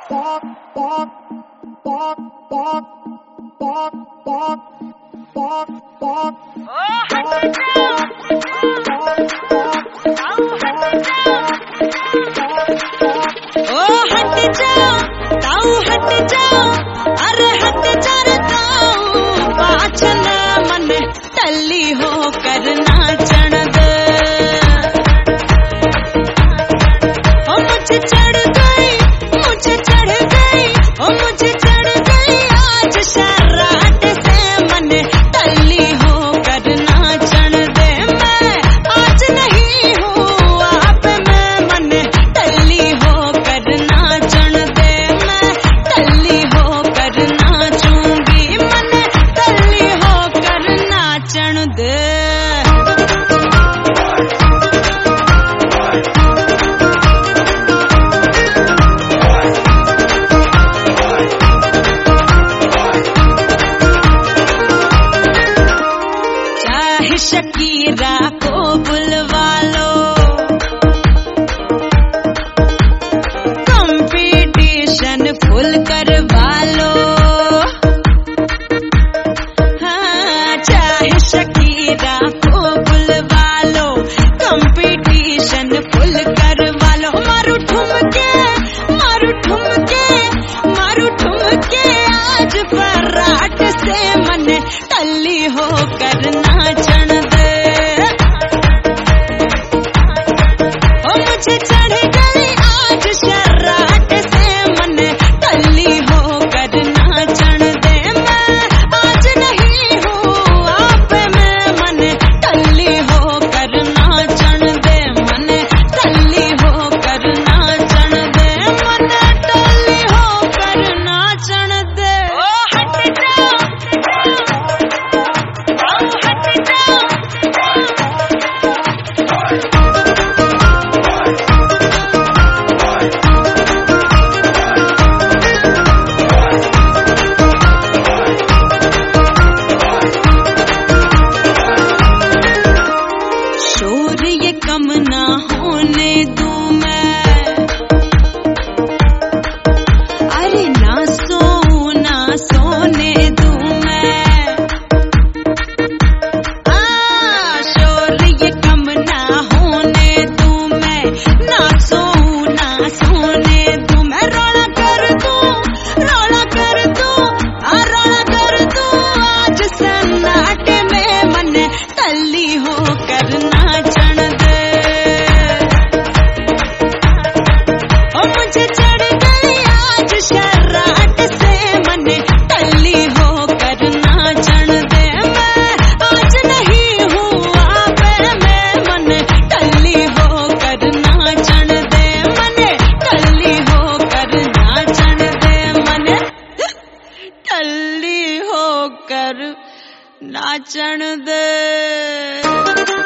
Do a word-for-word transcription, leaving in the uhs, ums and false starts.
Shakira को बुलवा लो, competition full करवा लो। हाँ, चाहे शकीरा को बुलवा लो, कंपटीशन फुल करवा लो। मारू ठुमके मारू ठुमके मारू ठुमके आज बारात से मन टल्ली हो करना चढ़ दे। ओ मुझे चढ़ गई आज शर्राट से मन टल्ली हो करना चढ़ दे। मैं आज नहीं हूँ आप में मन टल्ली हो करना चढ़ दे। मन टल्ली हो करना चढ़ दे। मन टल्ली हो करना चढ़ दे। ओ हट जा कम ना होने दूं मैं, अरे ना सोऊं ना सोने दूं मैं। आ शोर ये कम ना होने दूं मैं, ना सोऊं ना सोने दूं मैं। रोला कर दूं रोला कर दूं आ रोला कर दूं आज सन्नाटे में मन टल्ली हो करना चढ़ दे। मुझे चढ़ गई आज शर्राट से मन टल्ली हो करना चढ़ दे। मैं आज नहीं हूँ आप में मन टल्ली हो करना चढ़ दे। मन टल्ली हो करना चढ़ दे। मन टल्ली हो कर ना चढ़ दे।